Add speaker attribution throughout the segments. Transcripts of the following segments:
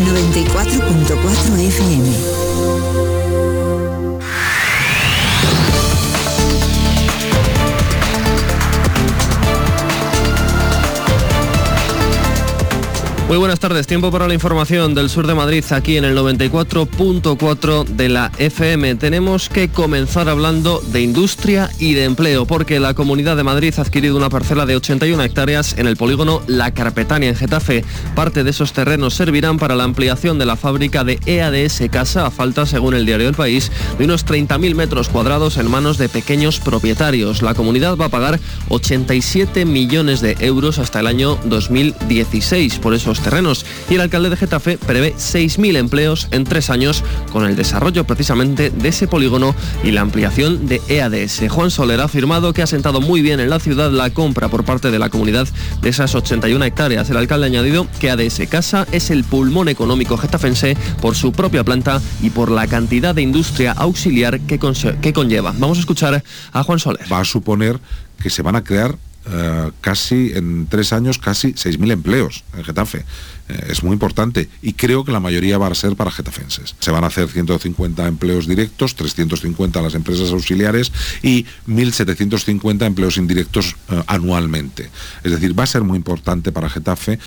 Speaker 1: 94.4 FM.
Speaker 2: Muy buenas tardes, tiempo para la información del sur de Madrid, aquí en el 94.4 de la FM. Tenemos que comenzar hablando de industria y de empleo, porque la Comunidad de Madrid ha adquirido una parcela de 81 hectáreas en el polígono La Carpetania, en Getafe. Parte de esos terrenos servirán para la ampliación de la fábrica de EADS Casa, a falta, según el diario El País, de unos 30.000 metros cuadrados en manos de pequeños propietarios. La comunidad va a pagar 87 millones de euros hasta el año 2016 por esos terrenos, y el alcalde de Getafe prevé 6.000 empleos en 3 años con el desarrollo precisamente de ese polígono y la ampliación de EADS. Juan Soler ha afirmado que ha sentado muy bien en la ciudad la compra por parte de la comunidad de esas 81 hectáreas. El alcalde ha añadido que EADS Casa es el pulmón económico getafense por su propia planta y por la cantidad de industria auxiliar que conlleva. Vamos a escuchar a Juan Soler.
Speaker 3: Va a suponer que se van a crear casi en 3 años, casi 6.000 empleos en Getafe. Es muy importante y creo que la mayoría va a ser para getafenses. Se van a hacer 150 empleos directos, 350 a las empresas auxiliares y 1.750 empleos indirectos anualmente. Es decir, va a ser muy importante para Getafe.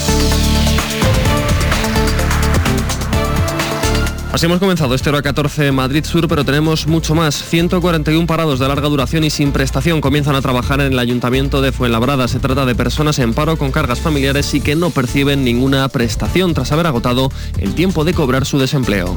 Speaker 2: Así hemos comenzado este hora 14 Madrid Sur, pero tenemos mucho más. 141 parados de larga duración y sin prestación comienzan a trabajar en el Ayuntamiento de Fuenlabrada. Se trata de personas en paro con cargas familiares y que no perciben ninguna prestación tras haber agotado el tiempo de cobrar su desempleo.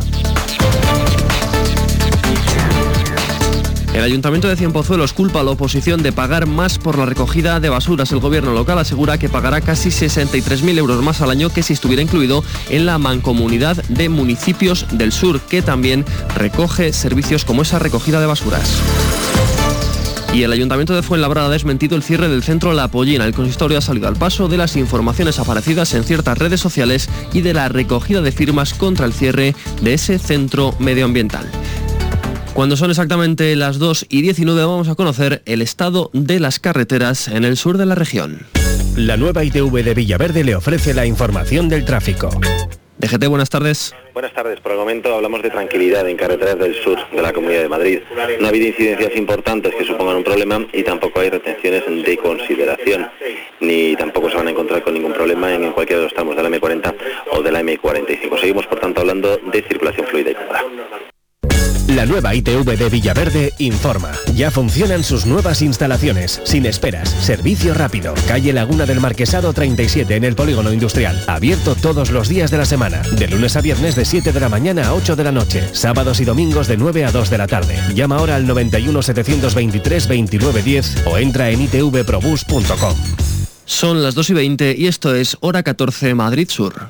Speaker 2: El Ayuntamiento de Cienpozuelos culpa a la oposición de pagar más por la recogida de basuras. El gobierno local asegura que pagará casi 63.000 euros más al año que si estuviera incluido en la Mancomunidad de Municipios del Sur, que también recoge servicios como esa recogida de basuras. Y el Ayuntamiento de Fuenlabrada ha desmentido el cierre del centro La Pollina. El consistorio ha salido al paso de las informaciones aparecidas en ciertas redes sociales y de la recogida de firmas contra el cierre de ese centro medioambiental. Cuando son exactamente las 2:19 vamos a conocer el estado de las carreteras en el sur de la región.
Speaker 4: La nueva ITV de Villaverde le ofrece la información del tráfico.
Speaker 2: DGT, buenas tardes.
Speaker 5: Buenas tardes. Por el momento hablamos de tranquilidad en carreteras del sur de la Comunidad de Madrid. No ha habido incidencias importantes que supongan un problema y tampoco hay retenciones de consideración, ni tampoco se van a encontrar con ningún problema en cualquiera de los tramos de la M40 o de la M45. Seguimos, por tanto, hablando de circulación fluida y cómoda.
Speaker 4: La nueva ITV de Villaverde informa. Ya funcionan sus nuevas instalaciones, sin esperas, servicio rápido. Calle Laguna del Marquesado 37 en el Polígono Industrial. Abierto todos los días de la semana. De lunes a viernes de 7 de la mañana a 8 de la noche. Sábados y domingos de 9 a 2 de la tarde. Llama ahora al 91 723 2910 o entra en itvprobus.com.
Speaker 2: Son las 2:20 y esto es Hora 14 Madrid Sur.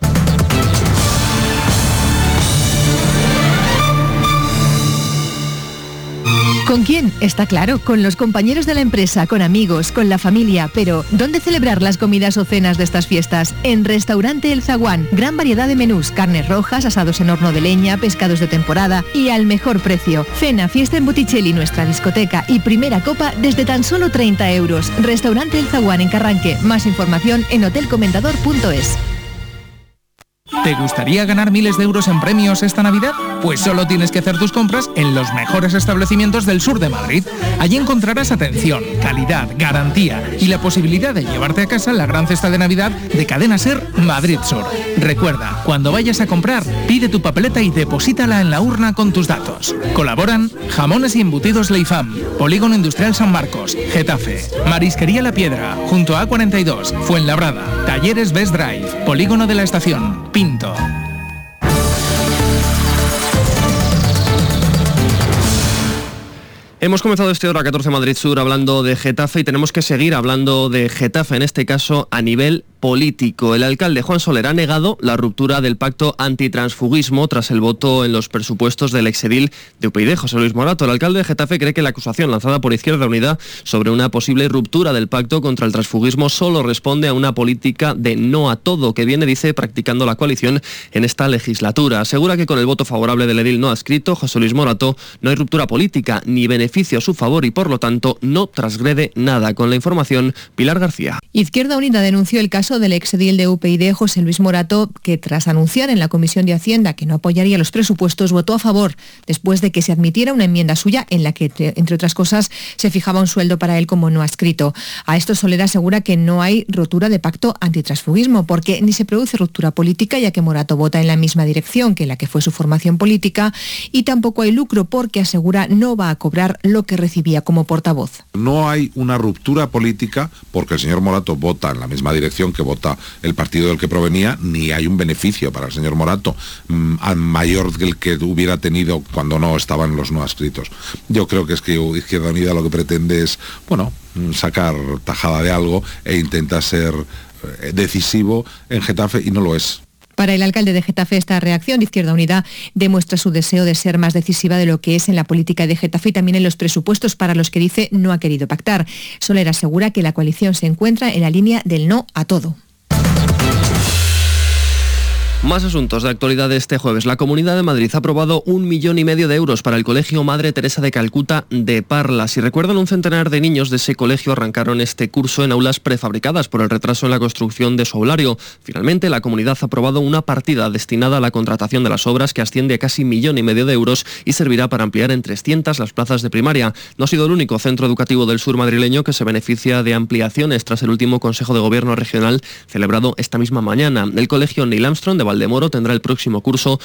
Speaker 6: ¿Con quién? Está claro, con los compañeros de la empresa, con amigos, con la familia, pero ¿dónde celebrar las comidas o cenas de estas fiestas? En Restaurante El Zaguán, gran variedad de menús, carnes rojas, asados en horno de leña, pescados de temporada y al mejor precio. Cena, fiesta en Botticelli, nuestra discoteca y primera copa desde tan solo 30 euros. Restaurante El Zaguán en Carranque, más información en hotelcomendador.es.
Speaker 7: ¿Te gustaría ganar miles de euros en premios esta Navidad? Pues solo tienes que hacer tus compras en los mejores establecimientos del sur de Madrid. Allí encontrarás atención, calidad, garantía y la posibilidad de llevarte a casa la gran cesta de Navidad de Cadena Ser Madrid Sur. Recuerda, cuando vayas a comprar, pide tu papeleta y deposítala en la urna con tus datos. Colaboran Jamones y Embutidos Leifam, Polígono Industrial San Marcos, Getafe, Marisquería La Piedra, junto a A42, Fuenlabrada, Talleres Best Drive, Polígono de la Estación, Pinto.
Speaker 2: Hemos comenzado este Hora 14 Madrid Sur hablando de Getafe y tenemos que seguir hablando de Getafe, en este caso a nivel político. El alcalde Juan Soler ha negado la ruptura del pacto antitransfugismo tras el voto en los presupuestos del exedil de UPyD, José Luis Morato. El alcalde de Getafe cree que la acusación lanzada por Izquierda Unida sobre una posible ruptura del pacto contra el transfugismo solo responde a una política de no a todo que viene, dice, practicando la coalición en esta legislatura. Asegura que con el voto favorable del edil no adscrito, José Luis Morato, no hay ruptura política ni beneficio a su favor y por lo tanto no transgrede nada. Con la información, Pilar García.
Speaker 6: Izquierda Unida denunció el caso caso del exedil de UPyD, José Luis Morato, que tras anunciar en la Comisión de Hacienda que no apoyaría los presupuestos, votó a favor después de que se admitiera una enmienda suya en la que, entre otras cosas, se fijaba un sueldo para él como no adscrito. A esto Soler asegura que no hay rotura de pacto antitransfugismo, porque ni se produce ruptura política, ya que Morato vota en la misma dirección que la que fue su formación política, y tampoco hay lucro porque asegura no va a cobrar lo que recibía como portavoz.
Speaker 3: No hay una ruptura política porque el señor Morato vota en la misma dirección que vota el partido del que provenía, ni hay un beneficio para el señor Morato mayor que el que hubiera tenido cuando no estaban los no adscritos. Yo creo que es que Izquierda Unida lo que pretende es, sacar tajada de algo e intenta ser decisivo en Getafe y no lo es.
Speaker 6: Para el alcalde de Getafe, esta reacción de Izquierda Unida demuestra su deseo de ser más decisiva de lo que es en la política de Getafe y también en los presupuestos para los que dice no ha querido pactar. Soler asegura que la coalición se encuentra en la línea del no a todo.
Speaker 2: Más asuntos de actualidad de este jueves. La Comunidad de Madrid ha aprobado 1,5 millones de euros para el Colegio Madre Teresa de Calcuta de Parla. Si recuerdan, un centenar de niños de ese colegio arrancaron este curso en aulas prefabricadas por el retraso en la construcción de su aulario. Finalmente, la comunidad ha aprobado una partida destinada a la contratación de las obras que asciende a casi 1,5 millones de euros y servirá para ampliar en 300 las plazas de primaria. No ha sido el único centro educativo del sur madrileño que se beneficia de ampliaciones tras el último Consejo de Gobierno regional celebrado esta misma mañana. El colegio Neil Armstrong de Valdemoro tendrá el próximo curso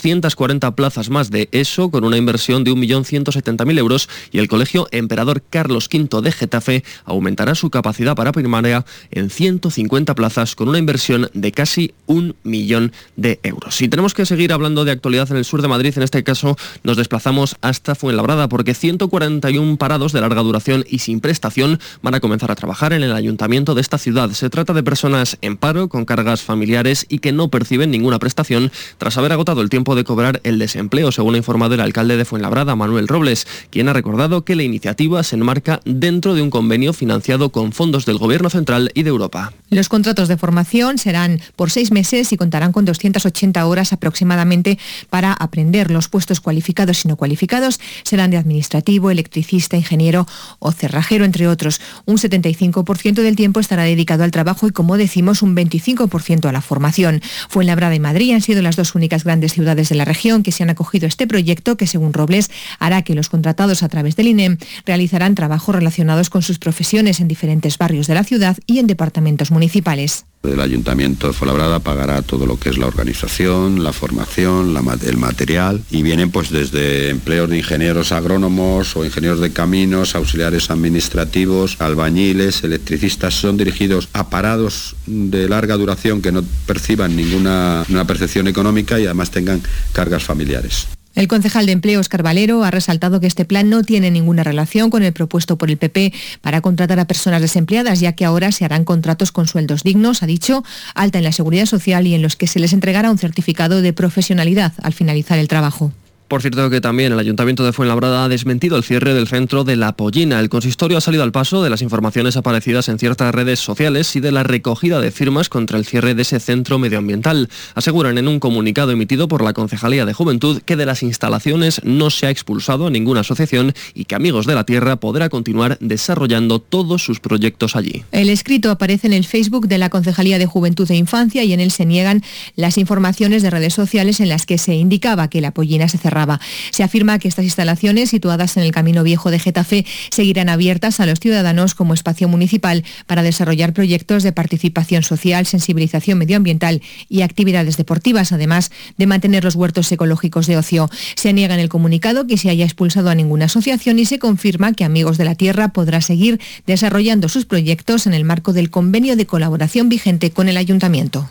Speaker 2: 240 plazas más de ESO con una inversión de 1.170.000 euros y el colegio Emperador Carlos V de Getafe aumentará su capacidad para primaria en 150 plazas con una inversión de casi 1 millón de euros. Y tenemos que seguir hablando de actualidad en el sur de Madrid. En este caso nos desplazamos hasta Fuenlabrada porque 141 parados de larga duración y sin prestación van a comenzar a trabajar en el ayuntamiento de esta ciudad. Se trata de personas en paro con cargas familiares y que no perciben ninguna prestación tras haber agotado el tiempo de cobrar el desempleo, según ha informado el alcalde de Fuenlabrada, Manuel Robles, quien ha recordado que la iniciativa se enmarca dentro de un convenio financiado con fondos del Gobierno central y de Europa.
Speaker 6: Los contratos de formación serán por 6 meses y contarán con 280 horas aproximadamente para aprender. Los puestos cualificados y no cualificados serán de administrativo, electricista, ingeniero o cerrajero, entre otros. Un 75% del tiempo estará dedicado al trabajo y, como decimos, un 25% a la formación. Fuenlabrada y Madrid han sido las dos únicas grandes ciudades de la región que se han acogido a este proyecto que, según Robles, hará que los contratados a través del INEM realizarán trabajos relacionados con sus profesiones en diferentes barrios de la ciudad y en departamentos municipales.
Speaker 1: El Ayuntamiento de Fuenlabrada pagará todo lo que es la organización, la formación, el material, y vienen pues desde empleos de ingenieros agrónomos o ingenieros de caminos, auxiliares administrativos, albañiles, electricistas. Son dirigidos a parados de larga duración que no perciban ninguna percepción económica y además tengan cargas familiares.
Speaker 6: El concejal de Empleo, Óscar Valero, ha resaltado que este plan no tiene ninguna relación con el propuesto por el PP para contratar a personas desempleadas, ya que ahora se harán contratos con sueldos dignos, ha dicho, alta en la seguridad social y en los que se les entregará un certificado de profesionalidad al finalizar el trabajo.
Speaker 2: Por cierto que también el Ayuntamiento de Fuenlabrada ha desmentido el cierre del centro de La Pollina. El consistorio ha salido al paso de las informaciones aparecidas en ciertas redes sociales y de la recogida de firmas contra el cierre de ese centro medioambiental. Aseguran en un comunicado emitido por la Concejalía de Juventud que de las instalaciones no se ha expulsado a ninguna asociación y que Amigos de la Tierra podrá continuar desarrollando todos sus proyectos allí.
Speaker 6: El escrito aparece en el Facebook de la Concejalía de Juventud e Infancia y en él se niegan las informaciones de redes sociales en las que se indicaba que La Pollina se cerraba. Se afirma que estas instalaciones, situadas en el Camino Viejo de Getafe, seguirán abiertas a los ciudadanos como espacio municipal para desarrollar proyectos de participación social, sensibilización medioambiental y actividades deportivas, además de mantener los huertos ecológicos de ocio. Se niega en el comunicado que se haya expulsado a ninguna asociación y se confirma que Amigos de la Tierra podrá seguir desarrollando sus proyectos en el marco del convenio de colaboración vigente con el Ayuntamiento.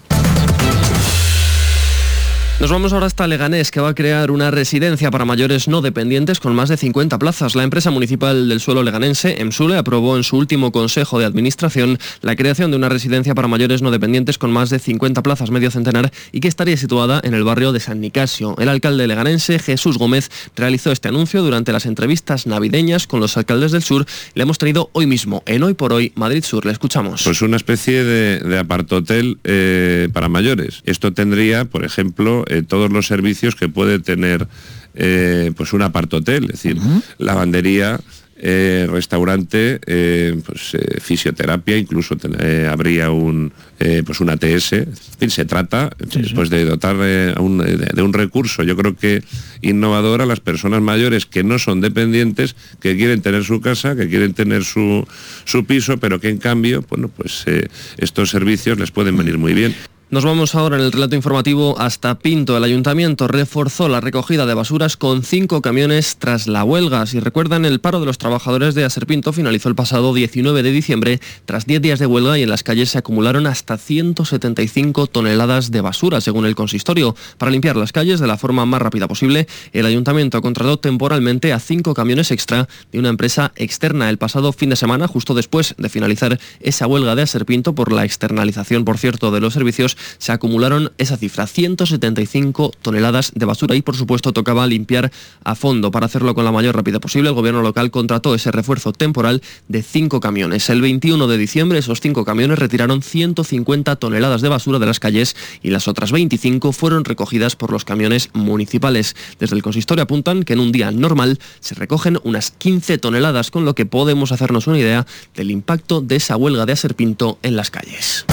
Speaker 2: Nos vamos ahora hasta Leganés, que va a crear una residencia para mayores no dependientes con más de 50 plazas. La empresa municipal del suelo leganense, Emsule, aprobó en su último consejo de administración la creación de una residencia para mayores no dependientes con más de 50 plazas, medio centenar, y que estaría situada en el barrio de San Nicasio. El alcalde leganense, Jesús Gómez, realizó este anuncio durante las entrevistas navideñas con los alcaldes del sur. Le hemos traído hoy mismo, en Hoy por Hoy, Madrid Sur. Le escuchamos.
Speaker 8: Pues una especie de apartohotel para mayores. Esto tendría, por ejemplo, todos los servicios que puede tener pues un apartohotel, es decir, lavandería, restaurante, fisioterapia, incluso habría una ATS. En fin, se trata pues de dotar de un recurso, yo creo que innovador, a las personas mayores que no son dependientes, que quieren tener su casa, que quieren tener su piso, pero que en cambio, bueno, pues estos servicios les pueden venir muy bien.
Speaker 2: Nos vamos ahora en el relato informativo hasta Pinto. El ayuntamiento reforzó la recogida de basuras con 5 camiones tras la huelga. Si recuerdan, el paro de los trabajadores de Aserpinto finalizó el pasado 19 de diciembre tras 10 días de huelga y en las calles se acumularon hasta 175 toneladas de basura, según el consistorio. Para limpiar las calles de la forma más rápida posible, el ayuntamiento contrató temporalmente a 5 camiones extra de una empresa externa el pasado fin de semana, justo después de finalizar esa huelga de Aserpinto por la externalización, por cierto, de los servicios. Se acumularon esa cifra, 175 toneladas de basura, y por supuesto tocaba limpiar a fondo. Para hacerlo con la mayor rapidez posible, el gobierno local contrató ese refuerzo temporal de 5 camiones. El 21 de diciembre esos 5 camiones retiraron 150 toneladas de basura de las calles y las otras 25 fueron recogidas por los camiones municipales. Desde el consistorio apuntan que en un día normal se recogen unas 15 toneladas, con lo que podemos hacernos una idea del impacto de esa huelga de Aserpinto en las calles.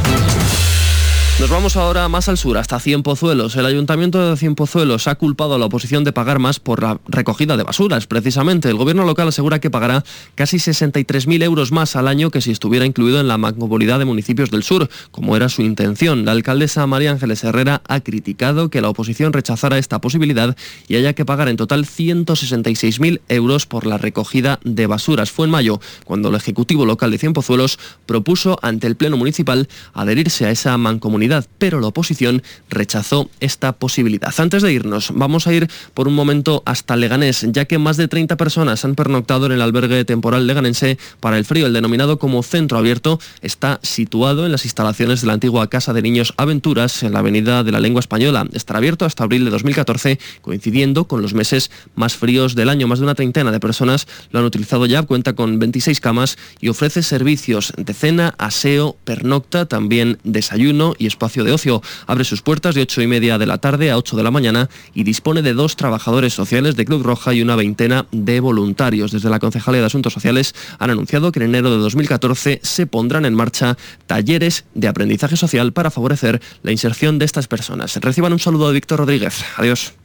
Speaker 2: Nos vamos ahora más al sur, hasta Cienpozuelos. El Ayuntamiento de Cienpozuelos ha culpado a la oposición de pagar más por la recogida de basuras. Precisamente, el gobierno local asegura que pagará casi 63.000 euros más al año que si estuviera incluido en la mancomunidad de municipios del sur, como era su intención. La alcaldesa María Ángeles Herrera ha criticado que la oposición rechazara esta posibilidad y haya que pagar en total 166.000 euros por la recogida de basuras. Fue en mayo cuando el Ejecutivo local de Cienpozuelos propuso ante el Pleno Municipal adherirse a esa mancomunidad, pero la oposición rechazó esta posibilidad. Antes de irnos, vamos a ir por un momento hasta Leganés, ya que más de 30 personas han pernoctado en el albergue temporal leganense para el frío. El denominado como Centro Abierto está situado en las instalaciones de la antigua Casa de Niños Aventuras, en la Avenida de la Lengua Española. Estará abierto hasta abril de 2014, coincidiendo con los meses más fríos del año. Más de una treintena de personas lo han utilizado ya, cuenta con 26 camas y ofrece servicios de cena, aseo, pernocta, también desayuno y espacio de ocio. Abre sus puertas de 8:30 de la tarde a 8 de la mañana y dispone de 2 trabajadores sociales de Cruz Roja y una veintena de voluntarios. Desde la Concejalía de Asuntos Sociales han anunciado que en enero de 2014 se pondrán en marcha talleres de aprendizaje social para favorecer la inserción de estas personas. Reciban un saludo de Víctor Rodríguez. Adiós.